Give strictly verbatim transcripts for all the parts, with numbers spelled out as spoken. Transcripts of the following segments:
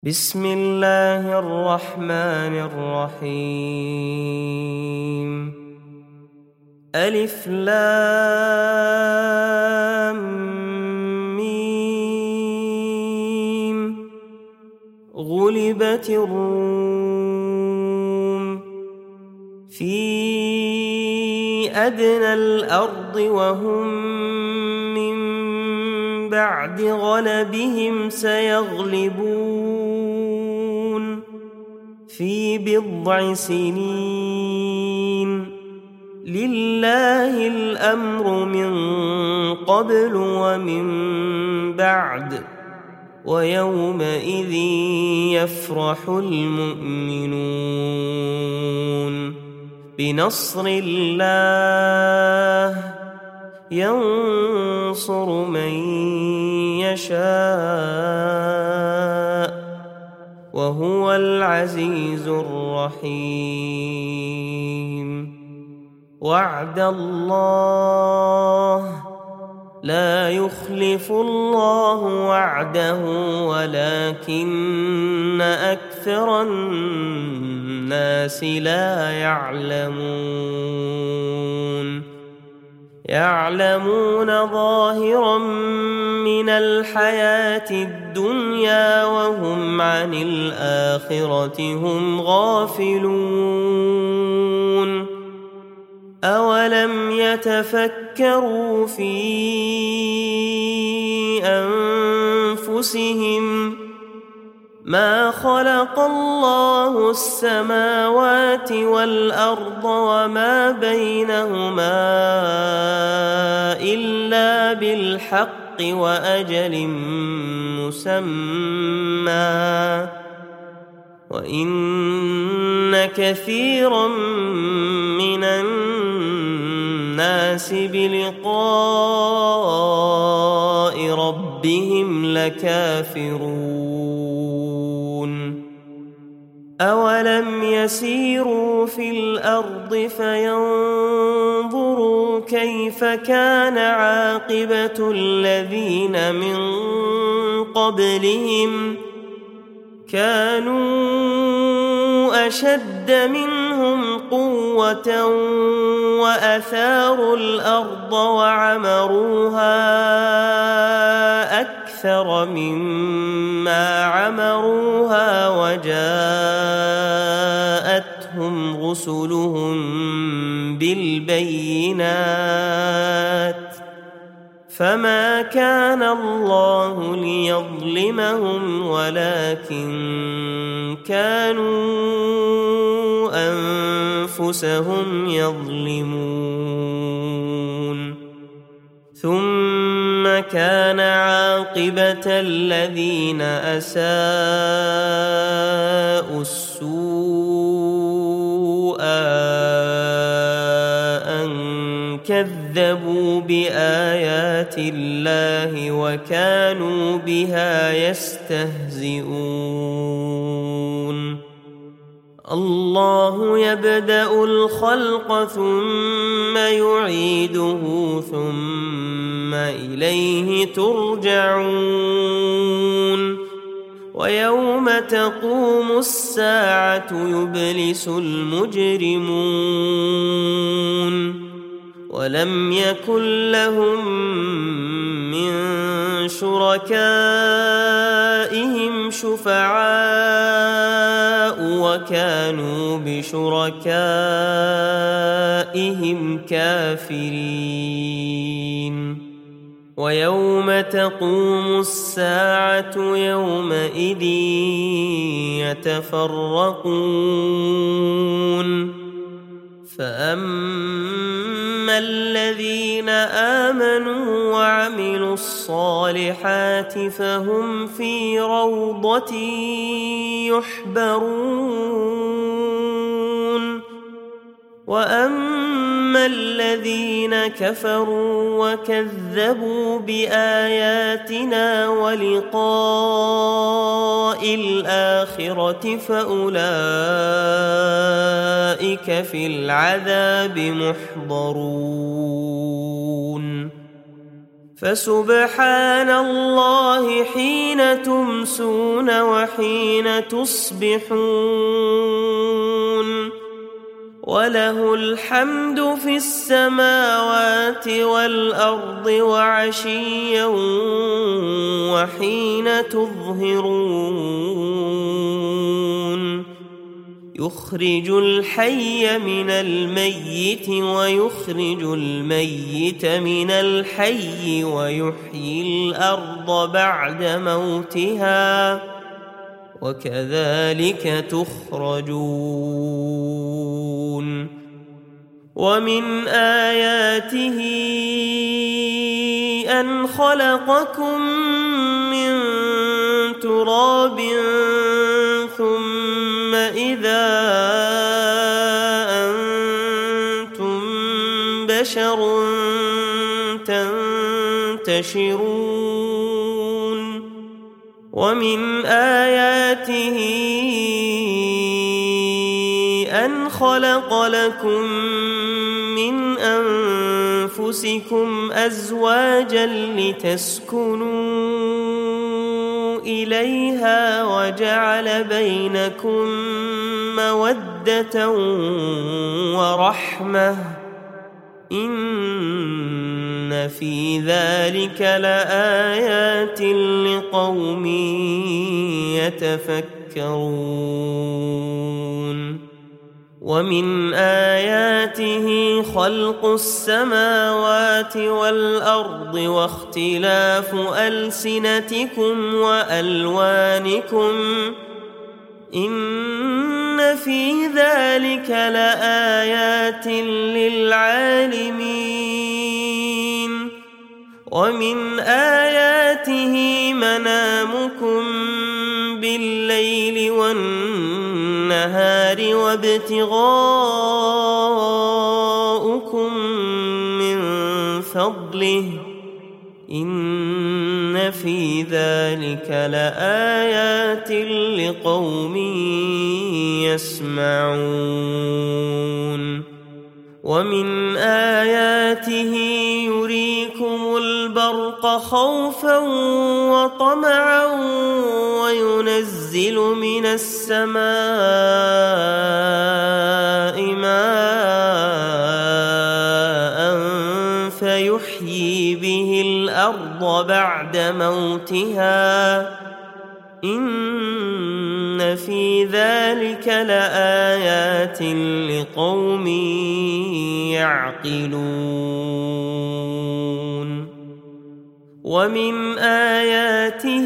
بسم الله الرحمن الرحيم. ألف لام ميم. غلبت الروم في أدنى الأرض وهم من بعد غلبهم سيغلبون في بضع سنين. لله الأمر من قبل ومن بعد ويومئذ يفرح المؤمنون بنصر الله ينصر من يشاء وهو العزيز الرحيم. وعد الله لا يخلف الله وعده ولكن أكثر الناس لا يعلمون. يعلمون ظاهرا من الحياة الدنيا وهم عن الآخرة هم غافلون. أولم يتفكروا في أنفسهم ما خلق الله السماوات والأرض وما بينهما إلا بالحق وأجل مسمى وإن كثيرا من الناس بلقاء ربهم لكافرون. أولم يسيروا في الأرض فينظروا كيف كان عاقبة الذين من قبلهم كانوا أشد منهم قوة وأثاروا الأرض وعمروها أكثر مما عمروها وجاءتهم رسلهم بالبينات فما كان الله ليظلمهم ولكن كانوا أنفسهم يظلمون. ثم كان عاقبة الذين أساءوا السوء كذبوا بآيات الله وكانوا بها يستهزئون. الله يبدأ الخلق ثم يعيده ثم إليه ترجعون. ويوم تقوم الساعة يبلس المجرمون ولم يكن لهم من شركائهم شفعاء وكانوا بشركائهم كافرين. ويوم تقوم الساعة يومئذ يتفرقون. فأما الذين آمنوا وعملوا الصالحات فهم في روضة يحبرون. وأما الذين كفروا وكذبوا بآياتنا ولقاء الآخرة فأولئك في العذاب محضرون. فسبحان الله حين تمسون وحين تصبحون وله الحمد في السماوات والأرض وعشيا وحين تظهرون يخرج الحي من الميت ويخرج الميت من الحي ويحيي الأرض بعد موتها وكذلك تخرجون ومن آياته أن خلقكم من تراب ثم إذا أنتم بشر تنتشرون ومن آياته أن خلق لكم من أنفسكم أزواجا لتسكنوا إليها وجعل بينكم مودة ورحمة إن في ذلك لآيات لقوم يتفكرون ومن آياته خلق السماوات والأرض واختلاف ألسنتكم وألوانكم إن في ذلك لآيات للعالمين ومن آياته منامكم بالليل والنهار وابتغاؤكم من فضله إن في ذلك لآيات لقوم يسمعون ومن آياته يريكم البرق خوفا وطمعا وينزل من السماء ماء فيحيي به الأرض بعد موتها إن في ذلك لآيات لقوم يعقلون ومن آياته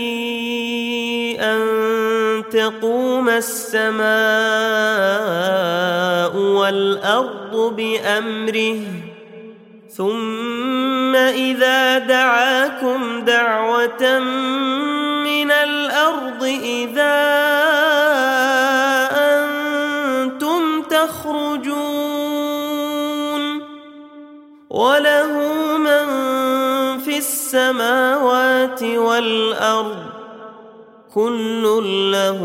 أن تقوم السماء والأرض بأمره ثم إذا دعاكم دعوة من الأرض إذا أنتم تخرجون وله من في السماوات والأرض كل له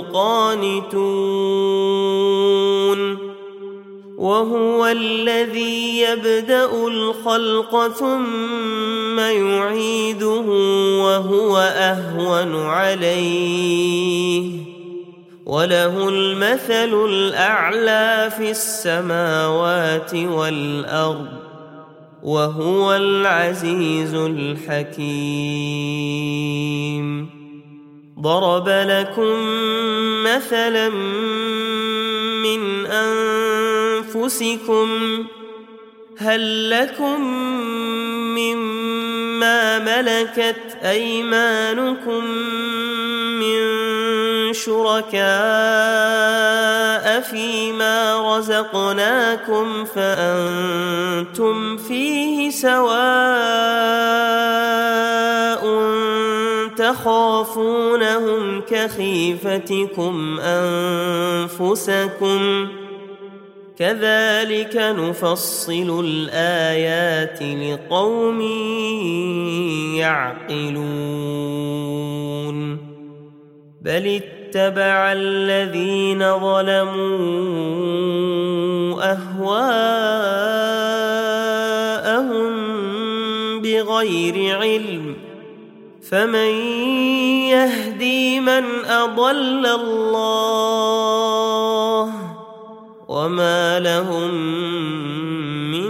قانتون وهو الذي يبدأ الخلق ثم يعيده وهو أهون عليه وله المثل الأعلى في السماوات والأرض وهو العزيز الحكيم ضرب لكم مثلا من أنفسكم هل لكم مما ملكت أيمانكم من شركاء فيما رزقناكم فأنتم فيه سواء تخافونهم كخيفتكم أنفسكم كذلك نفصل الآيات لقوم يعقلون بل اتبع الذين ظلموا أهواءهم بغير علم فمن يهدي من أضل الله وما لهم من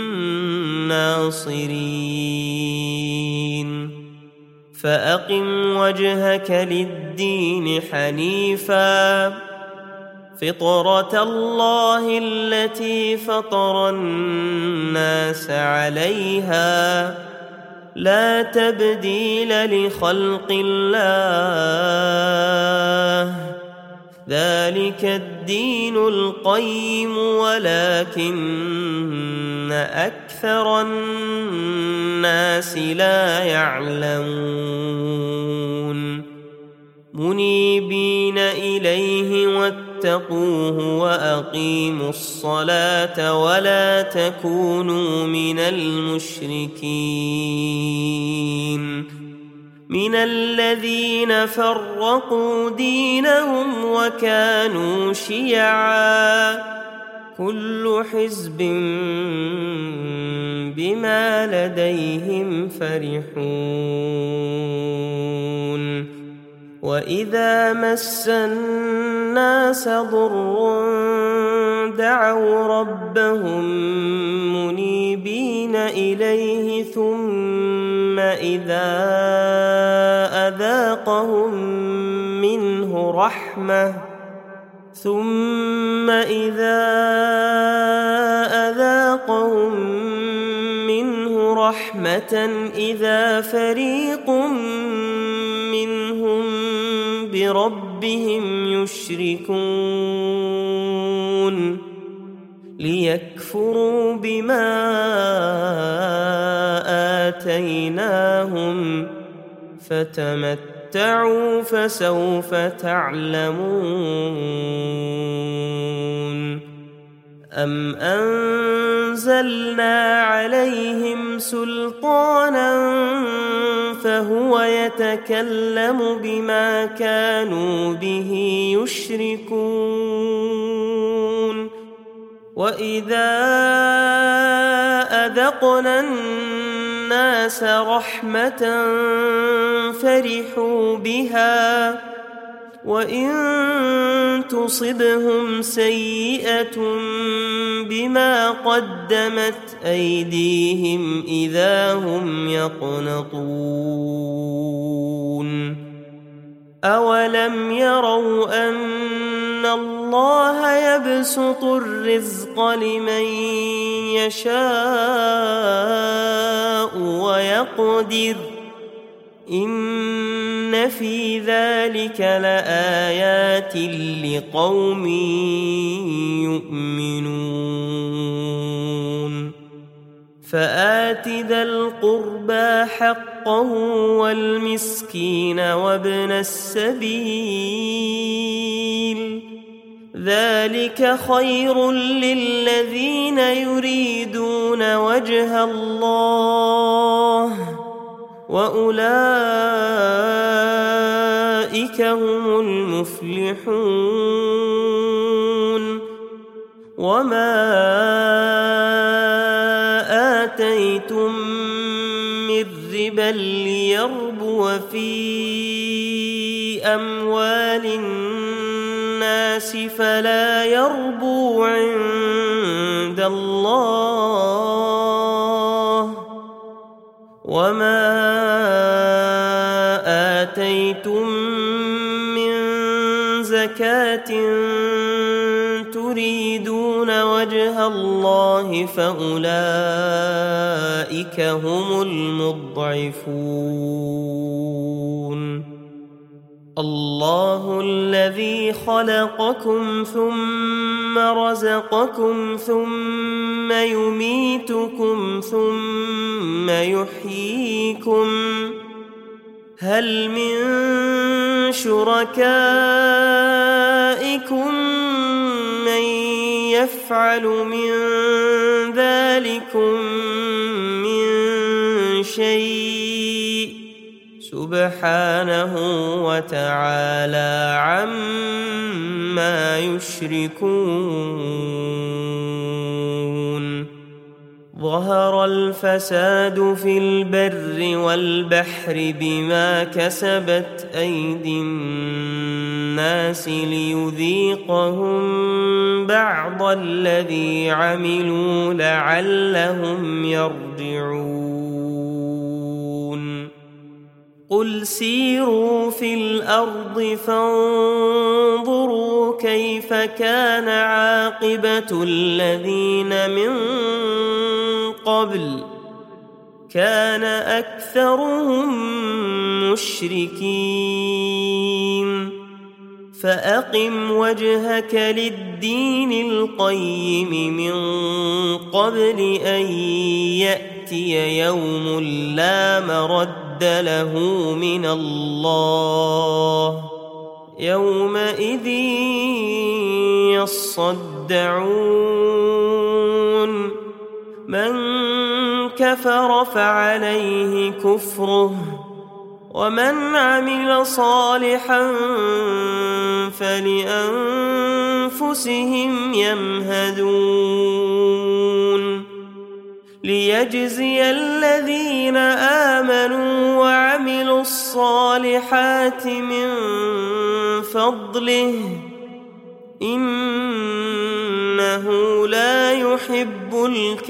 ناصرين فأقم وجهك للدين حنيفا فطرة الله التي فطر الناس عليها لا تبديل لخلق الله ذلك الدين القيم ولكن أكثر الناس لا يعلمون منيبين إليه واتقوه وأقيموا الصلاة ولا تكونوا من المشركين من الذين فرقوا دينهم وكانوا شيعا كل حزب بما لديهم فرحون وإذا مس الناس ضر دعوا ربهم منيبين إليه ثم إذا أذاقهم منه رحمة ثم إذا أذاقهم منه رحمة إذا فريق منهم بربهم يشركون ليكفروا بما آتيناهم فتمتعوا فسوف تعلمون أم أنزلنا عليهم سلطانا فهو يتكلم بما كانوا به يشركون وإذا أذقنا الناس رحمة فرحوا بها وإن تصبهم سيئة بما قدمت أيديهم إذا هم يقنطون أولم يروا أن الله يبسط الرزق لمن يشاء ويقدر إن في ذلك لآيات لقوم يؤمنون فآت ذا القربى حقه والمسكين وابن السبيل ذلك خير للذين يريدون وجه الله وأولئك هم المفلحون وما آتيتم من ربا ليربو في أموال الناس فلا يربو عند الله وما آتيتم من زكاة تريدون وجه الله فأولئك هم المضعفون الله الذي خلقكم ثم رزقكم ثم يميتكم ثم يحييكم هل من شركائكم من يفعل من ذلكم من شيء سبحانه وتعالى عما يشركون ظهر الفساد في البر والبحر بما كسبت أيدي الناس ليذيقهم بعض الذي عملوا لعلهم يرجعون قل سيروا في الأرض فانظروا كيف كان عاقبة الذين من قبل كان أكثرهم مشركين فأقم وجهك للدين القيم من قبل أن يأتي يوم لا مرد له من الله يومئذ يصدعون من كفر فعليه كفره ومن عمل صالحا فلأنفسهم يمهدون ليجزي الذين آمنوا وعملوا الصالحات من فضله إنه لا يحب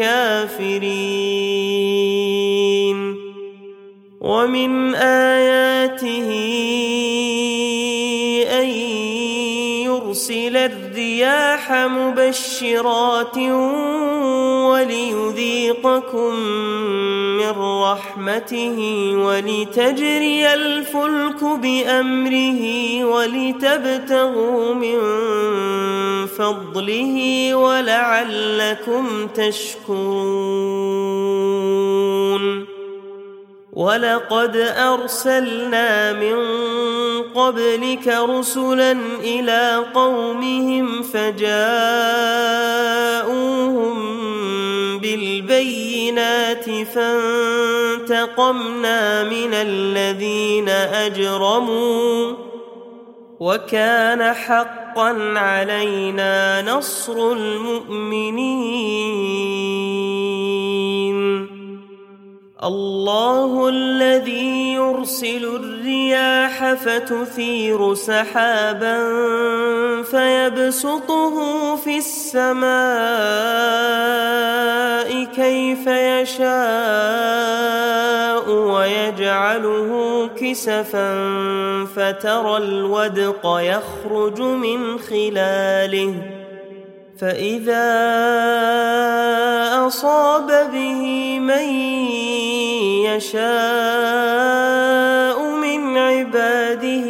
الكافرين ومن آياته أن يرسل الرياح مبشرات وليذيقكم من رحمته ولتجري الفلك بأمره ولتبتغوا من فضله ولعلكم تشكرون ولقد أرسلنا من قبلك رسلا إلى قومهم فجاءوهم بالبينات فانتقمنا من الذين أجرموا وكان حقا علينا نصر المؤمنين الله الذي يرسل الرياح فتثير سحابا فيبسطه في السماء كيف يشاء ويجعله كسفا فترى الودق يخرج من خلاله فإذا أصاب به من يشاء من عباده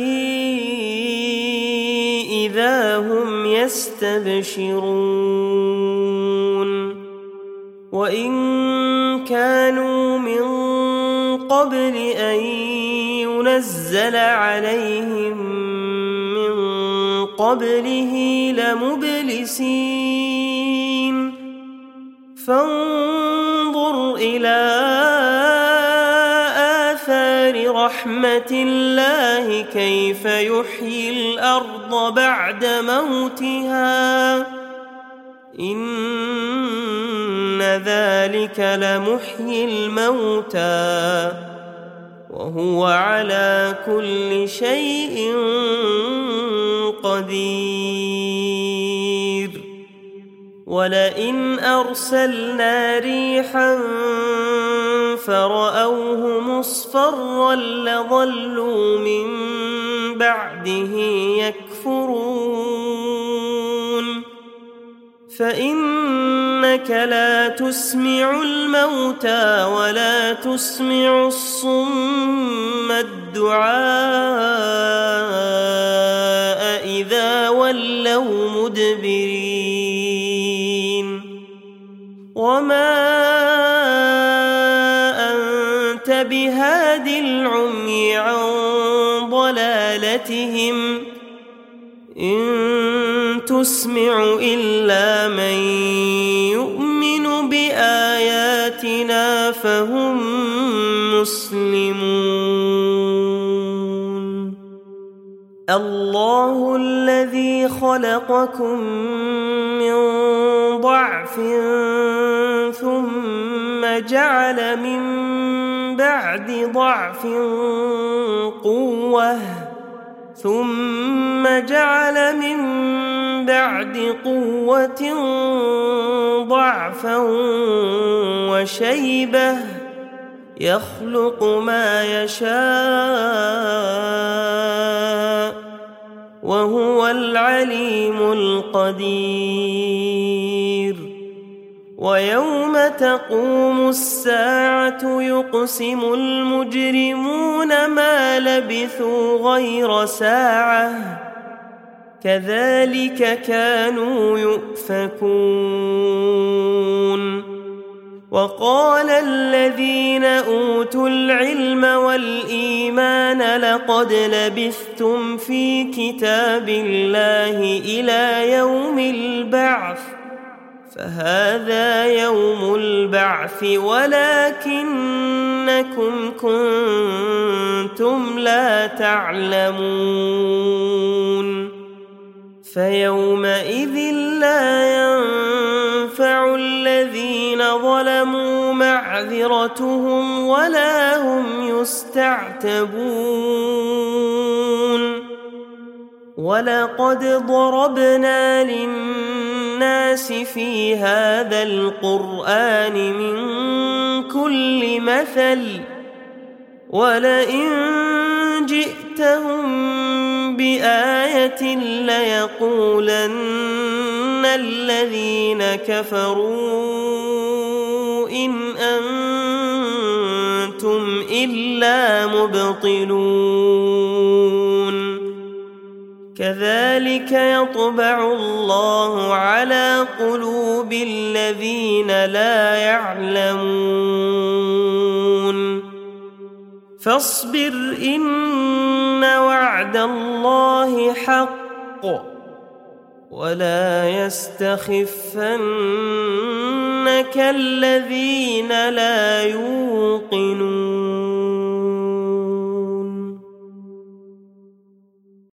إذا هم يستبشرون وإن كانوا من قبل أن ينزل عليهم من قبله لمبلسين فانظر إلى آثار رحمة الله كيف يحيي الأرض بعد موتها إن ذلك لمحيي الموتى وهو على كل شيء قدير ولئن أرسلنا ريحا فرأوه مصفرا لظلوا من بعده يكفرون فإنك لا تسمع الموتى ولا تسمع الصم الدعاء إذا ولوا مدبرين وما أنت بهاد العمي عن ضلالتهم إن تسمع إلا من يؤمن بآياتنا فهم مسلمون الله الذي خلقكم من ضعف ثم جعل من بعد ضعف قوة ثم جعل من بعد قوة ضعفا وشيبة يخلق ما يشاء وهو العليم القدير ويوم تقوم الساعة يقسم المجرمون ما لبثوا غير ساعة كذلك كانوا يؤفكون وقال الذين أوتوا العلم والإيمان لقد لبثتم في كتاب الله إلى يوم البعث فهذا يوم البعث ولكنكم كنتم لا تعلمون فيومئذ لا ينفع الذين ظلموا معذرتهم ولا هم يستعتبون ولقد ضربنا للناس في هذا القرآن من كل مثل ولئن جئتهم بآية ليقولن الذين كفروا إن أنتم إلا مبطلون كذلك يطبع الله على قلوب الذين لا يعلمون فاصبر إن وعد الله حق ولا يستخفنك الذين لا يوقنون